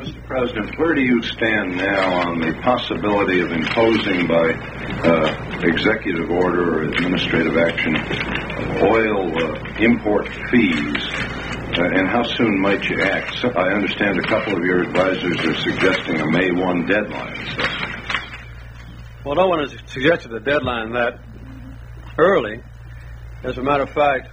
Mr. President, where do you stand now on the possibility of imposing by executive order or administrative action oil import fees, and how soon might you act? So I understand a couple of your advisors are suggesting a May 1 deadline. So. Well, no one has suggested a deadline that early. As a matter of fact,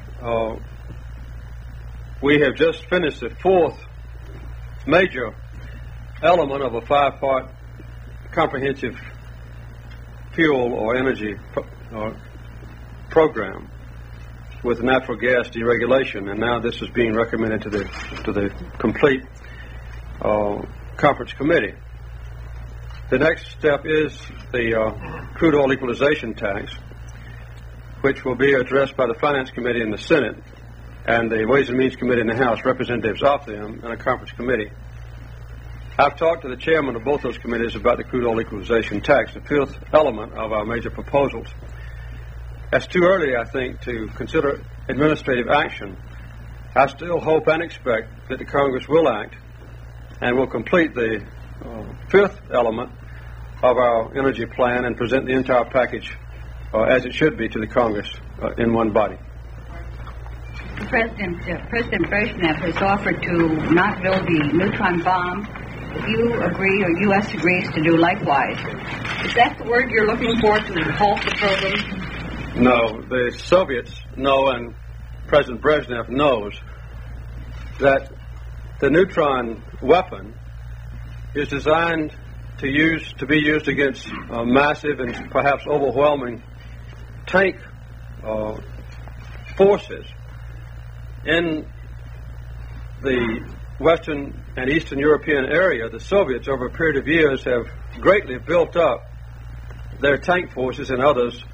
we have just finished the fourth major element of a five-part comprehensive fuel or energy program with natural gas deregulation, and now this is being recommended to the complete conference committee. The next step is the crude oil equalization tax, which will be addressed by the Finance Committee in the Senate and the Ways and Means Committee in the House, representatives of them in a conference committee. I've talked to the chairman of both those committees about the crude oil equalization tax, the fifth element of our major proposals. It's too early, I think, to consider administrative action. I still hope and expect that the Congress will act and will complete the fifth element of our energy plan and present the entire package as it should be to the Congress in one body. President Brezhnev has offered to not build the neutron bomb. If you agree, or U.S. agrees to do likewise, is that the word you're looking for to halt the program? No, the Soviets know, and President Brezhnev knows, that the neutron weapon is designed to be used against massive and perhaps overwhelming tank forces. In the Western and Eastern European area, the Soviets, over a period of years, have greatly built up their tank forces and others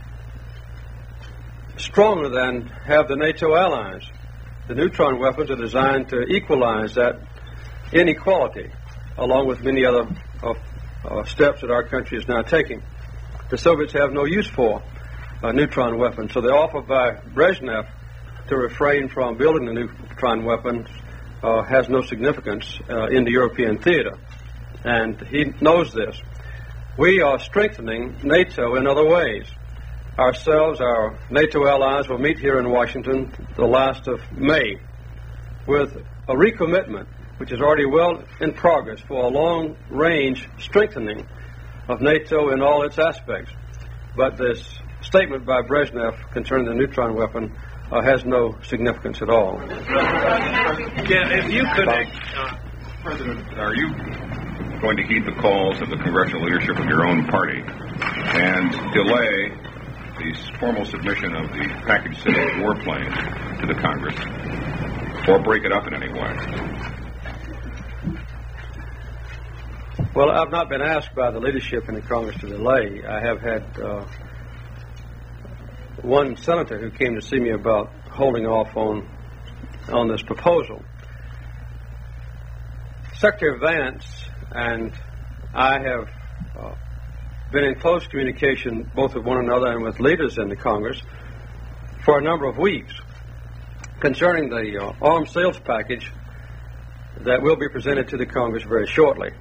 stronger than have the NATO allies. The neutron weapons are designed to equalize that inequality, along with many other steps that our country is now taking. The Soviets have no use for a neutron weapon, so the offer by Brezhnev to refrain from building the neutron weapon has no significance in the European theater, and he knows this. We are strengthening NATO in other ways. Ourselves, our NATO allies, will meet here in Washington the last of May with a recommitment, which is already well in progress, for a long-range strengthening of NATO in all its aspects. But this statement by Brezhnev concerning the neutron weapon has no significance at all. Yeah, if you could, President, are you going to heed the calls of the congressional leadership of your own party and delay the formal submission of the Package 6 warplane to the Congress, or break it up in any way? Well, I've not been asked by the leadership in the Congress to delay. I have had one senator who came to see me about holding off on this proposal. Secretary Vance and I have been in close communication both with one another and with leaders in the Congress for a number of weeks concerning the arms sales package that will be presented to the Congress very shortly.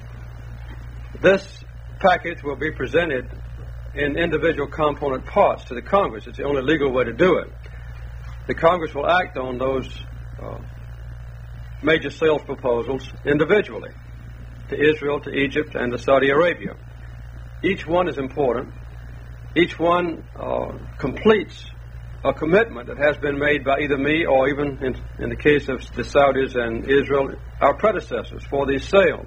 This package will be presented in individual component parts to the Congress. It's the only legal way to do it. The Congress will act on those major sales proposals individually to Israel, to Egypt, and to Saudi Arabia. Each one is important. Each one completes a commitment that has been made by either me or even, in the case of the Saudis and Israel, our predecessors for these sales.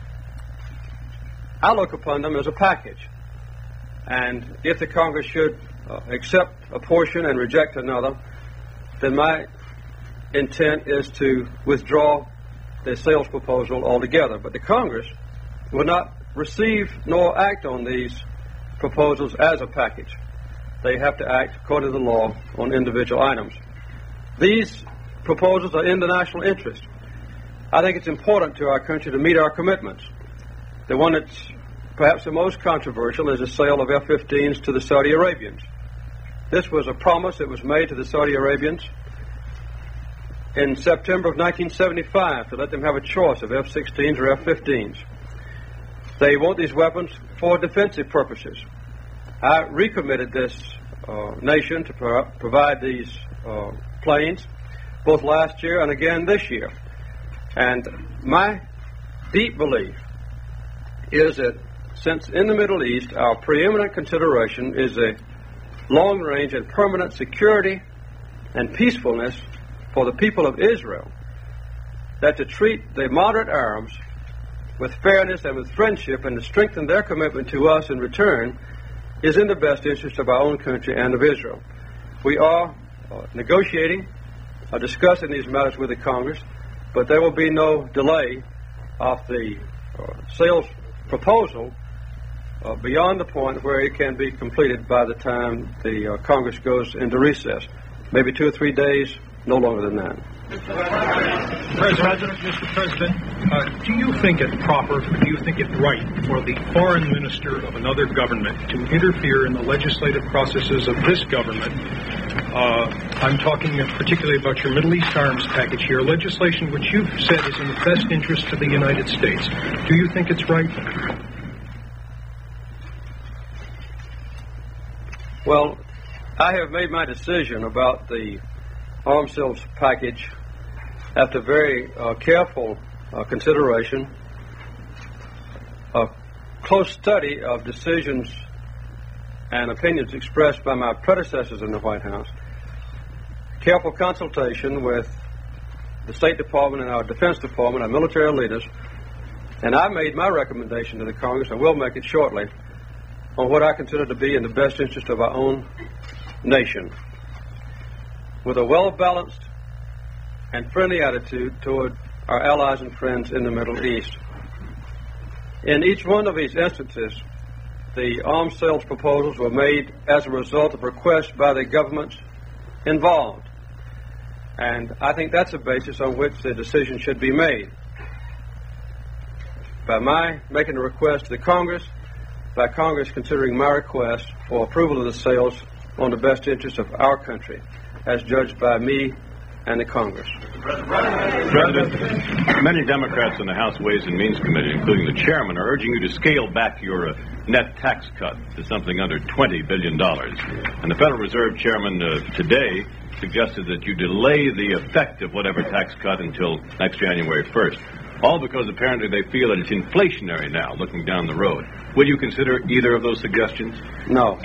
I look upon them as a package. And if the Congress should accept a portion and reject another, then my intent is to withdraw the sales proposal altogether. But the Congress will not receive nor act on these proposals as a package. They have to act according to the law on individual items. These proposals are in the national interest. I think it's important to our country to meet our commitments. The one that's perhaps the most controversial is the sale of F-15s to the Saudi Arabians. This was a promise that was made to the Saudi Arabians in September of 1975 to let them have a choice of F-16s or F-15s. They want these weapons for defensive purposes. I recommitted this nation to provide these planes both last year and again this year. And my deep belief is that since in the Middle East our preeminent consideration is a long-range and permanent security and peacefulness for the people of Israel, that to treat the moderate Arabs with fairness and with friendship and to strengthen their commitment to us in return is in the best interest of our own country and of Israel. We are negotiating, discussing these matters with the Congress, but there will be no delay of the sales proposal beyond the point where it can be completed by the time the Congress goes into recess. Maybe 2 or 3 days, no longer than that. Mr. President, do you think it proper, or do you think it right for the foreign minister of another government to interfere in the legislative processes of this government? I'm talking particularly about your Middle East arms package here, legislation which you've said is in the best interest of the United States. Do you think it's right? Well, I have made my decision about the arms sales package after very careful consideration, a close study of decisions and opinions expressed by my predecessors in the White House, careful consultation with the State Department and our Defense Department, our military leaders, and I made my recommendation to the Congress, and will make it shortly, on what I consider to be in the best interest of our own nation, with a well-balanced and friendly attitude toward our allies and friends in the Middle East. In each one of these instances, the arms sales proposals were made as a result of requests by the governments involved. And I think that's a basis on which the decision should be made. By my making a request to the Congress, by Congress considering my request for approval of the sales on the best interest of our country, as judged by me and the Congress. President, many Democrats in the House Ways and Means Committee, including the chairman, are urging you to scale back your net tax cut to something under $20 billion. And the Federal Reserve chairman today suggested that you delay the effect of whatever tax cut until next January 1st. All because apparently they feel that it's inflationary now, looking down the road. Will you consider either of those suggestions? No.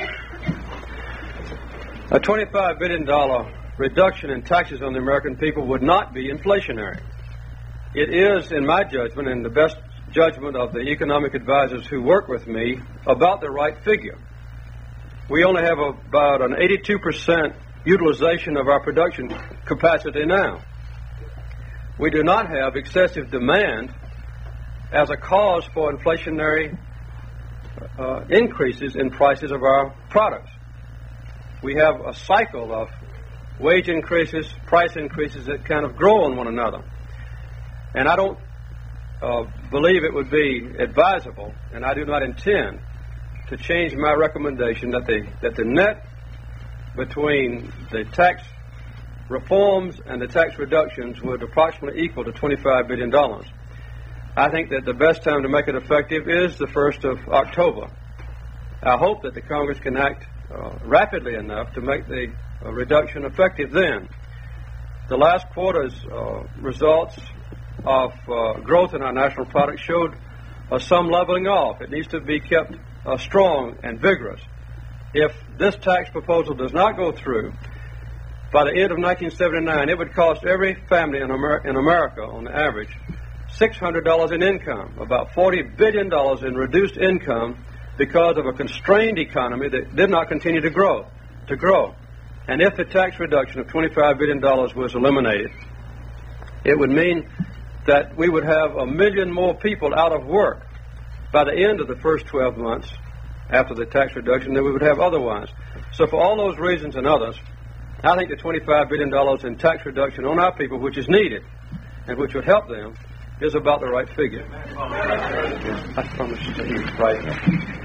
A $25 billion reduction in taxes on the American people would not be inflationary. It is, in my judgment, and the best judgment of the economic advisors who work with me, about the right figure. We only have about an 82% utilization of our production capacity now. We do not have excessive demand as a cause for inflationary increases in prices of our products. We have a cycle of wage increases, price increases that kind of grow on one another. And I don't believe it would be advisable, and I do not intend to change my recommendation that the net between the tax reforms and the tax reductions would approximately equal to $25 billion. I think that the best time to make it effective is the 1st of October. I hope that the Congress can act rapidly enough to make the reduction effective then. The last quarter's results of growth in our national product showed some leveling off. It needs to be kept strong and vigorous. If this tax proposal does not go through, by the end of 1979, it would cost every family in America, on average, $600 in income, about $40 billion in reduced income because of a constrained economy that did not continue to grow. And if the tax reduction of $25 billion was eliminated, it would mean that we would have 1 million more people out of work by the end of the first 12 months after the tax reduction than we would have otherwise. So for all those reasons and others, I think the $25 billion in tax reduction on our people, which is needed and which would help them, is about the right figure. I promise you right now.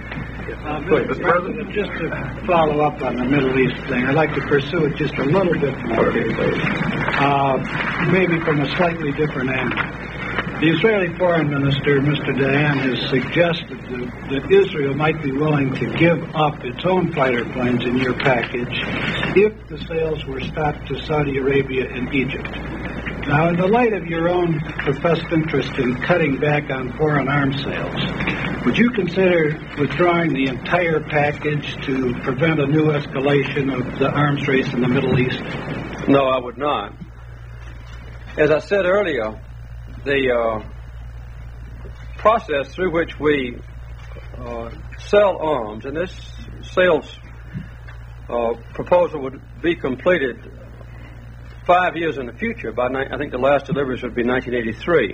Mr. President, just to follow up on the Middle East thing, I'd like to pursue it just a little bit more, maybe from a slightly different angle. The Israeli Foreign Minister, Mr. Dayan, has suggested that Israel might be willing to give up its own fighter planes in your package if the sales were stopped to Saudi Arabia and Egypt. Now, in the light of your own professed interest in cutting back on foreign arms sales, would you consider withdrawing the entire package to prevent a new escalation of the arms race in the Middle East? No, I would not. As I said earlier, the process through which we sell arms, and this sales proposal would be completed 5 years in the future. I think the last deliveries would be 1983.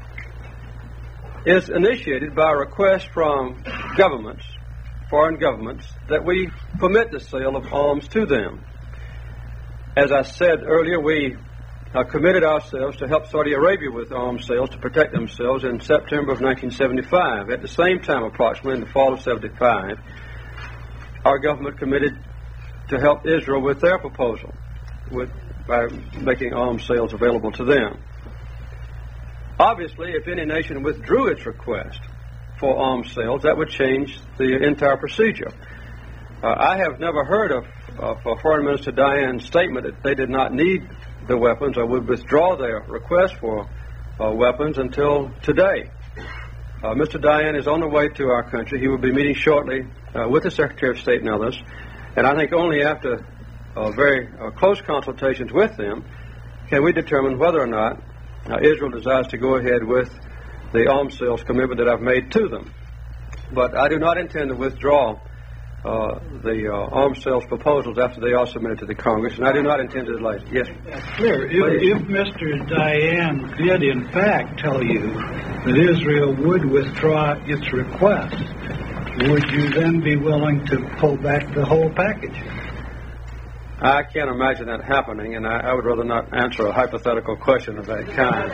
Is initiated by a request from governments, foreign governments, that we permit the sale of arms to them. As I said earlier, we committed ourselves to help Saudi Arabia with arms sales to protect themselves in September of 1975. At the same time, approximately in the fall of 75, our government committed to help Israel with their proposal by making arms sales available to them. Obviously, if any nation withdrew its request for arms sales, that would change the entire procedure. I have never heard of Foreign Minister Dayan's statement that they did not need the weapons or would withdraw their request for weapons until today. Mr. Dayan is on the way to our country. He will be meeting shortly with the Secretary of State and others, and I think only after very close consultations with them can we determine whether or not Israel desires to go ahead with the arms sales commitment that I've made to them. But I do not intend to withdraw the arms sales proposals after they are submitted to the Congress, and I do not intend to delay. Yes? That's clear. If Mr. Dayan did, in fact, tell you that Israel would withdraw its request, would you then be willing to pull back the whole package? I can't imagine that happening, and I would rather not answer a hypothetical question of that kind.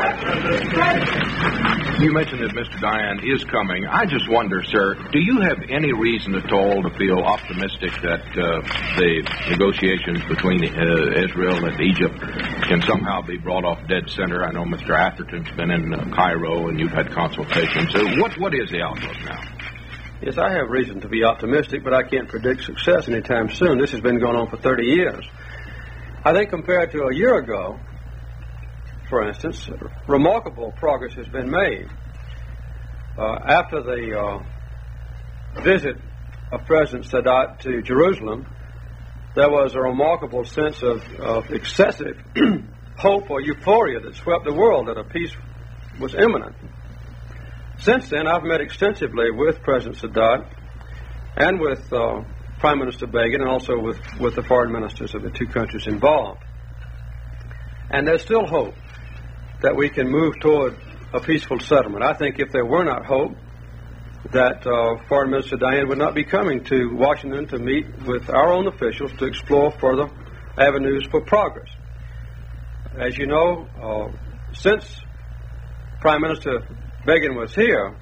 You mentioned that Mr. Dayan is coming. I just wonder, sir, do you have any reason at all to feel optimistic that the negotiations between Israel and Egypt can somehow be brought off dead center? I know Mr. Atherton's been in Cairo, and you've had consultations. So what is the outlook now? Yes, I have reason to be optimistic, but I can't predict success anytime soon. This has been going on for 30 years. I think compared to a year ago, for instance, remarkable progress has been made. After the visit of President Sadat to Jerusalem, there was a remarkable sense of excessive hope or euphoria that swept the world that a peace was imminent. Since then, I've met extensively with President Sadat and with Prime Minister Begin and also with the foreign ministers of the two countries involved. And there's still hope that we can move toward a peaceful settlement. I think if there were not hope, that Foreign Minister Dayan would not be coming to Washington to meet with our own officials to explore further avenues for progress. As you know, since Prime Minister Begin was here,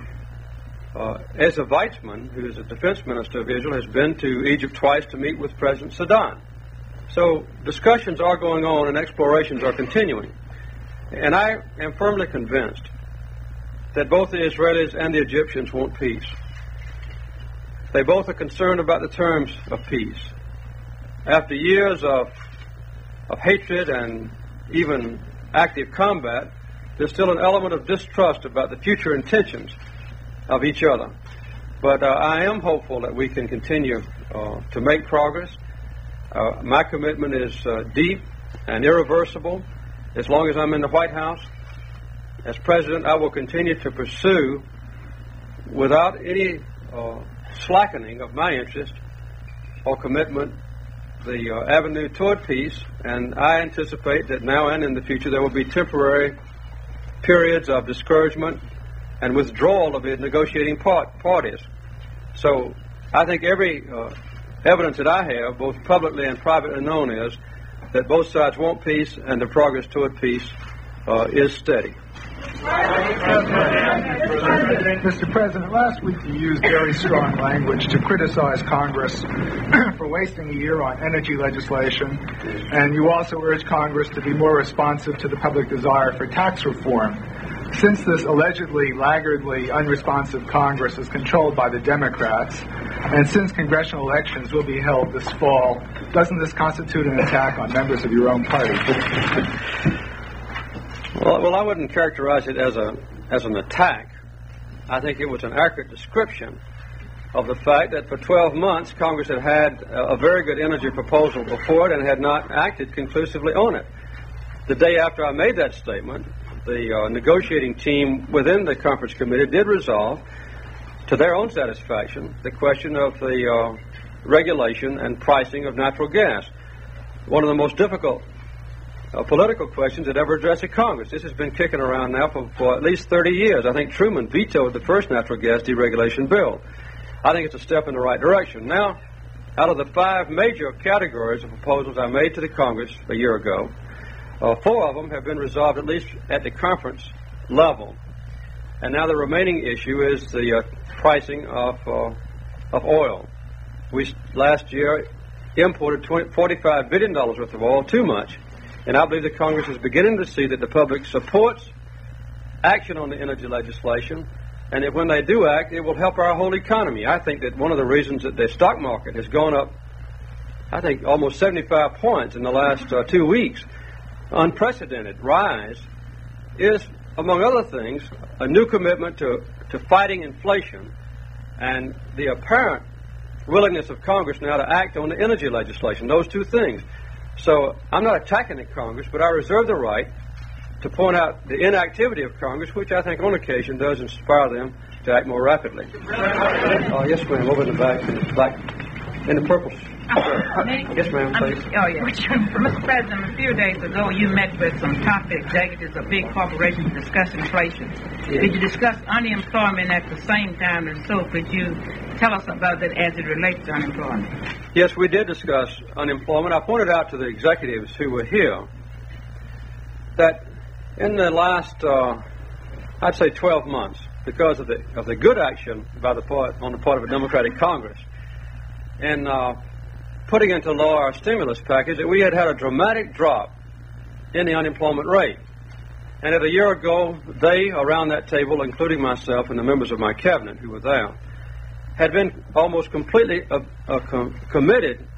Asa Weizmann, who is the defense minister of Israel, has been to Egypt twice to meet with President Sadat. So discussions are going on and explorations are continuing. And I am firmly convinced that both the Israelis and the Egyptians want peace. They both are concerned about the terms of peace. After years of hatred and even active combat, there's still an element of distrust about the future intentions of each other. But I am hopeful that we can continue to make progress. My commitment is deep and irreversible. As long as I'm in the White House, as President, I will continue to pursue, without any slackening of my interest or commitment, the avenue toward peace. And I anticipate that now and in the future there will be temporary periods of discouragement and withdrawal of the negotiating parties. So I think every evidence that I have, both publicly and privately known, is that both sides want peace and the progress toward peace is steady. Mr. President, last week you used very strong language to criticize Congress for wasting a year on energy legislation, and you also urged Congress to be more responsive to the public desire for tax reform. Since this allegedly laggardly unresponsive Congress is controlled by the Democrats, and since congressional elections will be held this fall, doesn't this constitute an attack on members of your own party? Well, I wouldn't characterize it as an attack. I think it was an accurate description of the fact that for 12 months Congress had had a very good energy proposal before it and had not acted conclusively on it. The day after I made that statement, the negotiating team within the conference committee did resolve, to their own satisfaction, the question of the regulation and pricing of natural gas. One of the most difficult political questions that ever addressed in Congress. This has been kicking around now for at least 30 years. I think Truman vetoed the first natural gas deregulation bill. I think it's a step in the right direction. Now, out of the 5 major categories of proposals I made to the Congress a year ago, 4 of them have been resolved at least at the conference level. And now the remaining issue is the pricing of oil. We last year imported $45 billion worth of oil, too much. And I believe the Congress is beginning to see that the public supports action on the energy legislation, and that when they do act, it will help our whole economy. I think that one of the reasons that the stock market has gone up, I think, almost 75 points in the last 2 weeks, unprecedented rise, is, among other things, a new commitment to fighting inflation and the apparent willingness of Congress now to act on the energy legislation, those 2 things. So I'm not attacking the Congress, but I reserve the right to point out the inactivity of Congress, which I think on occasion does inspire them to act more rapidly. Yes, ma'am, over in the back, in the purple. Yes, ma'am, please. Mr. President, a few days ago you met with some top executives of big corporations to discuss inflation. Yes. Did you discuss unemployment at the same time? And so could you tell us about that as it relates to unemployment? Yes, we did discuss unemployment. I pointed out to the executives who were here that in the last, I'd say 12 months, because of the good action on the part of a Democratic Congress, and putting into law our stimulus package, that we had a dramatic drop in the unemployment rate. And a year ago, they, around that table, including myself and the members of my cabinet who were there, had been almost completely committed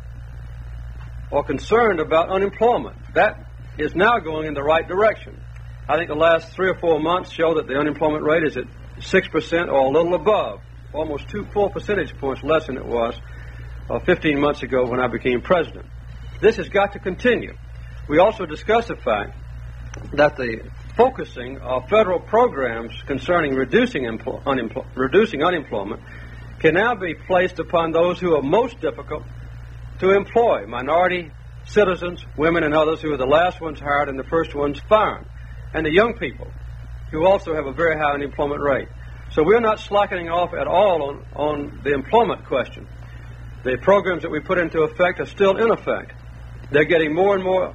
or concerned about unemployment. That is now going in the right direction. I think the last 3 or 4 months show that the unemployment rate is at 6% or a little above, almost 2 full percentage points less than it was 15 months ago when I became president. This has got to continue. We also discussed the fact that the focusing of federal programs concerning reducing unemployment can now be placed upon those who are most difficult to employ, minority citizens, women and others who are the last ones hired and the first ones fired, and the young people who also have a very high unemployment rate. So we're not slackening off at all on the employment question. The programs that we put into effect are still in effect. They're getting more and more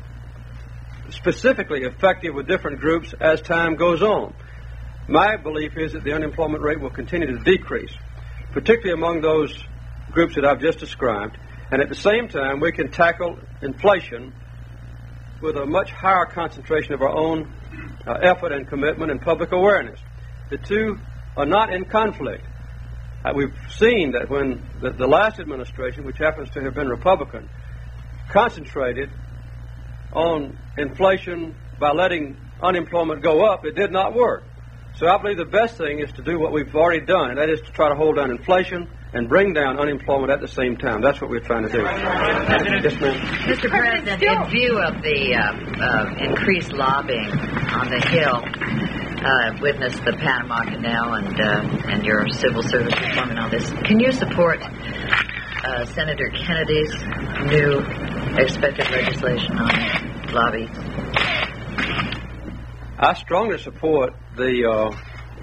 specifically effective with different groups as time goes on. My belief is that the unemployment rate will continue to decrease, particularly among those groups that I've just described, and at the same time we can tackle inflation with a much higher concentration of our own effort and commitment and public awareness. The 2 are not in conflict. We've seen that when the last administration, which happens to have been Republican, concentrated on inflation by letting unemployment go up, it did not work. So I believe the best thing is to do what we've already done, and that is to try to hold down inflation and bring down unemployment at the same time. That's what we're trying to do. Yes, ma'am. Mr. President, in view of the increased lobbying on the Hill, witness the Panama Canal and your civil service reform and all this, can you support Senator Kennedy's new expected legislation on lobby? I strongly support the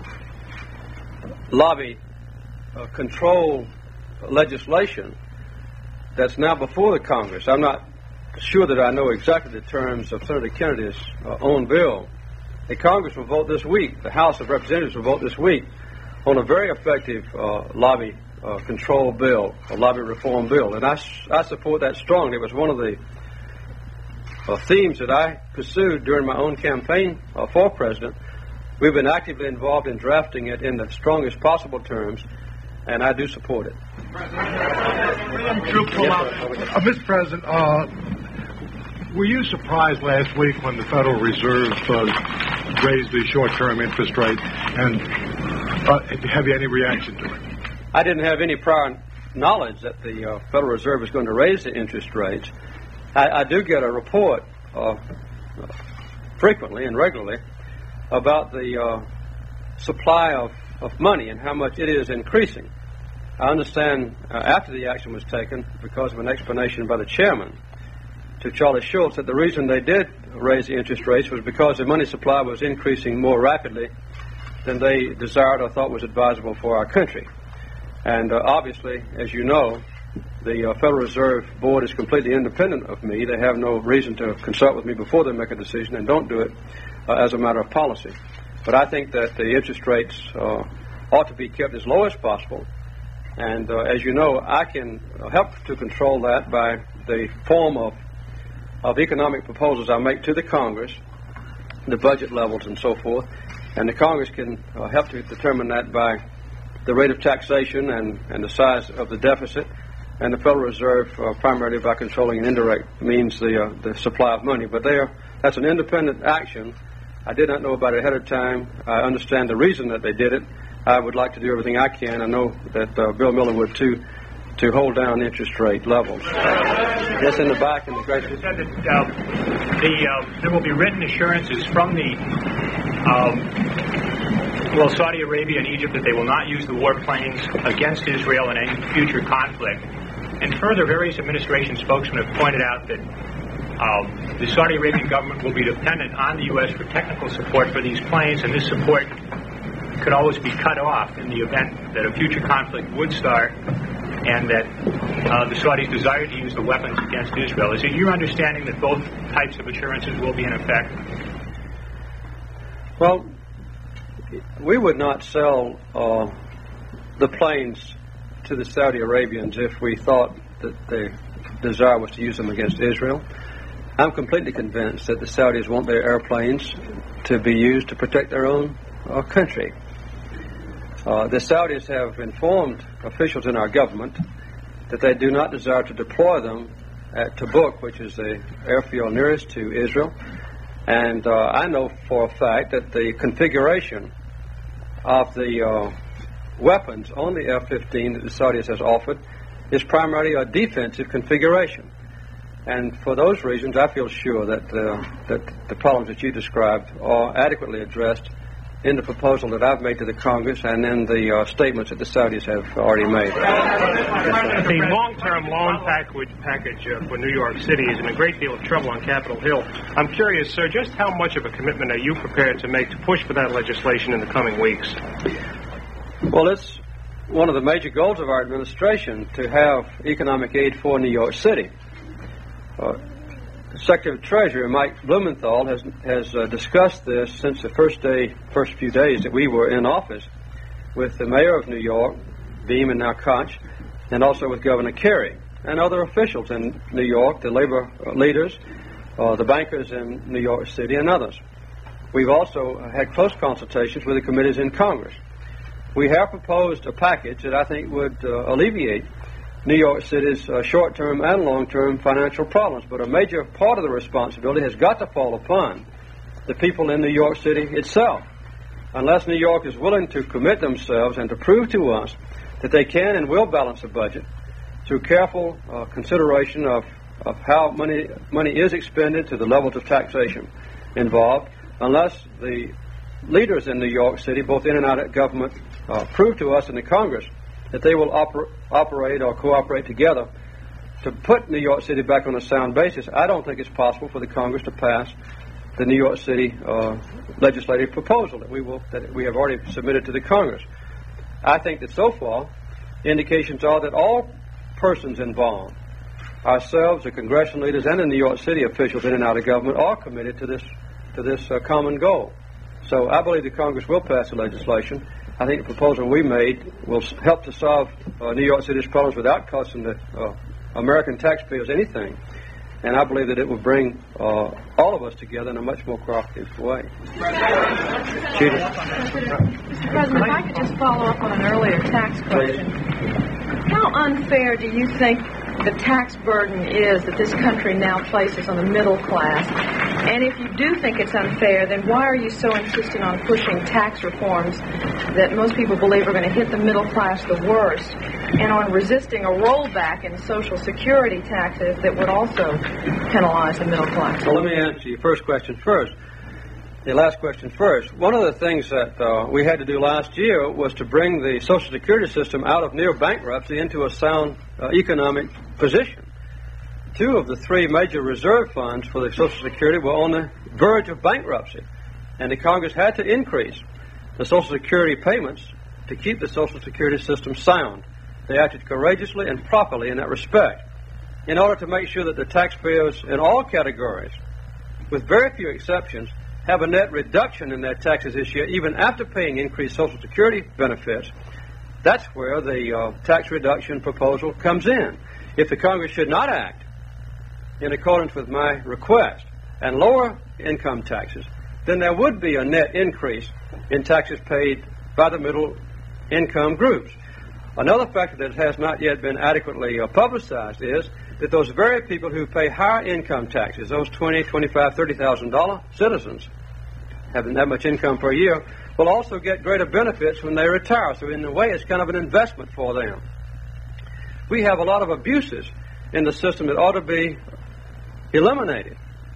lobby control legislation that's now before the Congress. I'm not sure that I know exactly the terms of Senator Kennedy's own bill, the Congress will vote this week, the House of Representatives will vote this week on a very effective lobby control bill, a lobby reform bill. And I support that strongly. It was one of the themes that I pursued during my own campaign for president. We've been actively involved in drafting it in the strongest possible terms, and I do support it. Mr. President, were you surprised last week when the Federal Reserve raised the short-term interest rate, and have you any reaction to it? I didn't have any prior knowledge that the Federal Reserve was going to raise the interest rates. I do get a report frequently and regularly about the supply of money and how much it is increasing. I understand after the action was taken, because of an explanation by the chairman to Charlie Schultz, that the reason they did raise the interest rates was because the money supply was increasing more rapidly than they desired or thought was advisable for our country. And obviously, as you know, the Federal Reserve Board is completely independent of me. They have no reason to consult with me before they make a decision, and don't do it as a matter of policy. But I think that the interest rates ought to be kept as low as possible. And as you know, I can help to control that by the form of economic proposals I make to the Congress, the budget levels and so forth. And the Congress can help to determine that by the rate of taxation and the size of the deficit, and the Federal Reserve primarily by controlling an indirect means the supply of money. But that's an independent action. I did not know about it ahead of time. I understand the reason that they did it. I would like to do everything I can. I know that Bill Miller would too, to hold down interest rate levels. Yes, in the back in the great. You said that there will be written assurances from the Saudi Arabia and Egypt that they will not use the warplanes against Israel in any future conflict. And further, various administration spokesmen have pointed out that the Saudi Arabian government will be dependent on the U.S. for technical support for these planes, and this support could always be cut off in the event that a future conflict would start and that the Saudis desire to use the weapons against Israel. Is it your understanding that both types of assurances will be in effect? Well, we would not sell the planes to the Saudi Arabians if we thought that the desire was to use them against Israel. I'm completely convinced that the Saudis want their airplanes to be used to protect their own country. The Saudis have informed officials in our government that they do not desire to deploy them at Tabuk, which is the airfield nearest to Israel. And I know for a fact that the configuration of the weapons on the F-15 that the Saudis has offered is primarily a defensive configuration. And for those reasons, I feel sure that the problems that you described are adequately addressed in the proposal that I've made to the Congress and in the statements that the Saudis have already made. The long-term loan package for New York City is in a great deal of trouble on Capitol Hill. I'm curious, sir, just how much of a commitment are you prepared to make to push for that legislation in the coming weeks? Well, it's one of the major goals of our administration to have economic aid for New York City. Secretary of the Treasury, Mike Blumenthal, has discussed this since the first few days that we were in office with the mayor of New York, Beam, and now Koch, and also with Governor Kerry and other officials in New York, the labor leaders, the bankers in New York City, and others. We've also had close consultations with the committees in Congress. We have proposed a package that I think would alleviate New York City's short-term and long-term financial problems. But a major part of the responsibility has got to fall upon the people in New York City itself. Unless New York is willing to commit themselves and to prove to us that they can and will balance the budget through careful consideration of how money is expended to the levels of taxation involved, unless the leaders in New York City, both in and out of government, prove to us in the Congress that they will operate or cooperate together to put New York City back on a sound basis, I don't think it's possible for the Congress to pass the New York City legislative proposal that we have already submitted to the Congress. I think that so far, indications are that all persons involved, ourselves, the congressional leaders, and the New York City officials in and out of government, are committed to this common goal. So I believe the Congress will pass the legislation. I think the proposal we made will help to solve New York City's problems without costing the American taxpayers anything. And I believe that it will bring all of us together in a much more cooperative way. Mr. President, if I could just follow up on an earlier tax question. How unfair do you think the tax burden is that this country now places on the middle class? And if you do think it's unfair, then why are you so insistent on pushing tax reforms that most people believe are going to hit the middle class the worst, and on resisting a rollback in Social Security taxes that would also penalize the middle class? Well, let me answer your first question first. The last question first. One of the things that we had to do last year was to bring the Social Security system out of near bankruptcy into a sound economic position. 2 of the 3 major reserve funds for the Social Security were on the verge of bankruptcy, and the Congress had to increase the Social Security payments to keep the Social Security system sound. They acted courageously and properly in that respect, in order to make sure that the taxpayers in all categories, with very few exceptions, have a net reduction in their taxes this year, even after paying increased Social Security benefits. That's where the tax reduction proposal comes in. If the Congress should not act in accordance with my request and lower income taxes, then there would be a net increase in taxes paid by the middle income groups. Another factor that has not yet been adequately publicized is that those very people who pay higher income taxes, those $20,000, $25,000, $30,000 citizens, having that much income per year, will also get greater benefits when they retire. So in a way, it's kind of an investment for them. We have a lot of abuses in the system that ought to be eliminated.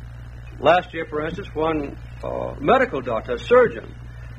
Last year, for instance, one medical doctor, a surgeon,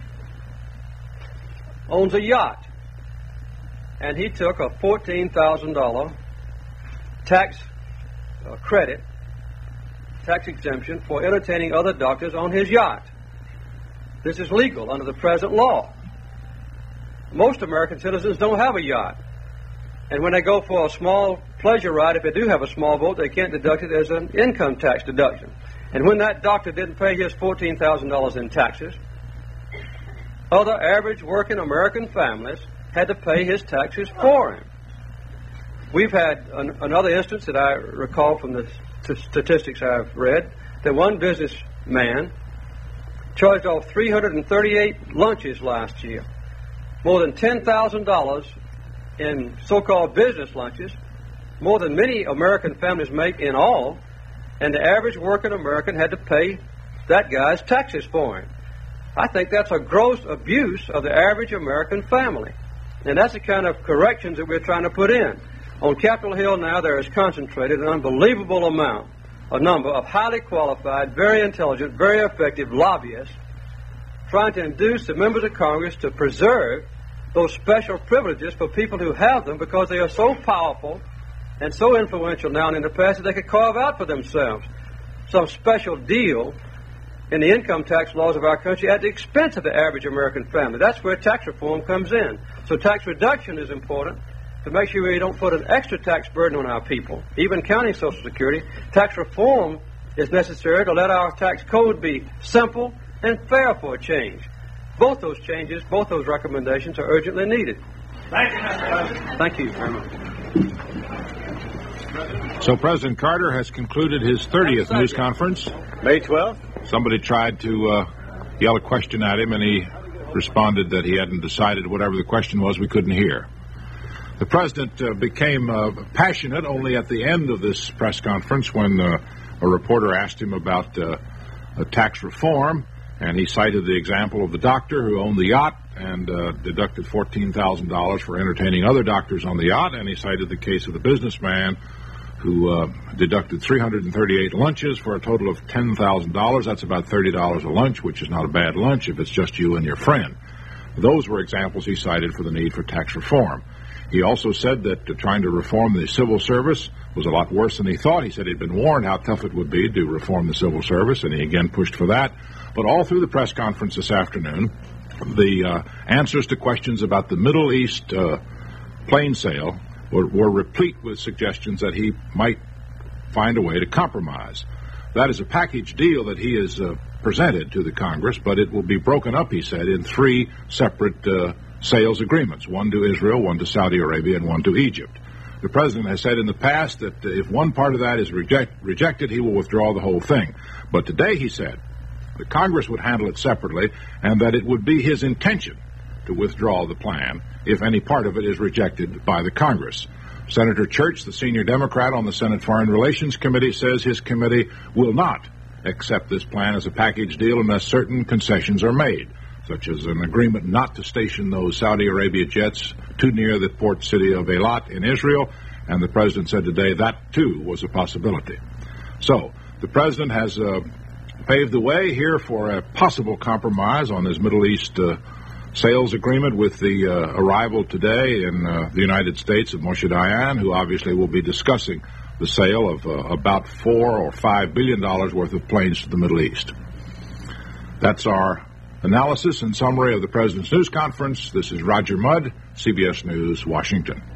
owns a yacht, and he took a $14,000 tax credit, tax exemption for entertaining other doctors on his yacht. This is legal under the present law. Most American citizens don't have a yacht. And when they go for a small pleasure ride, if they do have a small boat, they can't deduct it as an income tax deduction. And when that doctor didn't pay his $14,000 in taxes, other average working American families had to pay his taxes for him. We've had another instance that I recall from the statistics I've read, that one businessman charged off 338 lunches last year, more than $10,000 in so-called business lunches, more than many American families make in all, and the average working American had to pay that guy's taxes for him. I think that's a gross abuse of the average American family, and that's the kind of corrections that we're trying to put in. On Capitol Hill now there is concentrated an unbelievable number of highly qualified, very intelligent, very effective lobbyists trying to induce the members of Congress to preserve those special privileges for people who have them because they are so powerful and so influential now and in the past that they could carve out for themselves some special deal in the income tax laws of our country at the expense of the average American family. That's where tax reform comes in. So tax reduction is important to make sure we don't put an extra tax burden on our people, even counting Social Security. Tax reform is necessary to let our tax code be simple and fair for a change. Both those changes, both those recommendations are urgently needed. Thank you, Mr. President. Thank you very much. So President Carter has concluded his 30th news conference. May 12th? Somebody tried to yell a question at him, and he responded that he hadn't decided whatever the question was we couldn't hear. The President became passionate only at the end of this press conference when a reporter asked him about tax reform, and he cited the example of the doctor who owned the yacht and deducted $14,000 for entertaining other doctors on the yacht, and he cited the case of the businessman who deducted 338 lunches for a total of $10,000. That's about $30 a lunch, which is not a bad lunch if it's just you and your friend. Those were examples he cited for the need for tax reform. He also said that trying to reform the civil service was a lot worse than he thought. He said he'd been warned how tough it would be to reform the civil service, and he again pushed for that. But all through the press conference this afternoon, the answers to questions about the Middle East plane sale were replete with suggestions that he might find a way to compromise. That is a package deal that he is presented to the Congress, but it will be broken up, he said, in 3 separate sales agreements, one to Israel, one to Saudi Arabia, and one to Egypt. The president has said in the past that if one part of that is rejected, he will withdraw the whole thing. But today he said the Congress would handle it separately and that it would be his intention to withdraw the plan if any part of it is rejected by the Congress. Senator Church, the senior Democrat on the Senate Foreign Relations Committee, says his committee will not accept this plan as a package deal unless certain concessions are made, such as an agreement not to station those Saudi Arabia jets too near the port city of Eilat in Israel, and the president said today that, too, was a possibility. So, the president has paved the way here for a possible compromise on his Middle East sales agreement with the arrival today in the United States of Moshe Dayan, who obviously will be discussing the sale of about $4 or $5 billion worth of planes to the Middle East. That's our analysis and summary of the President's news conference. This is Roger Mudd, CBS News, Washington.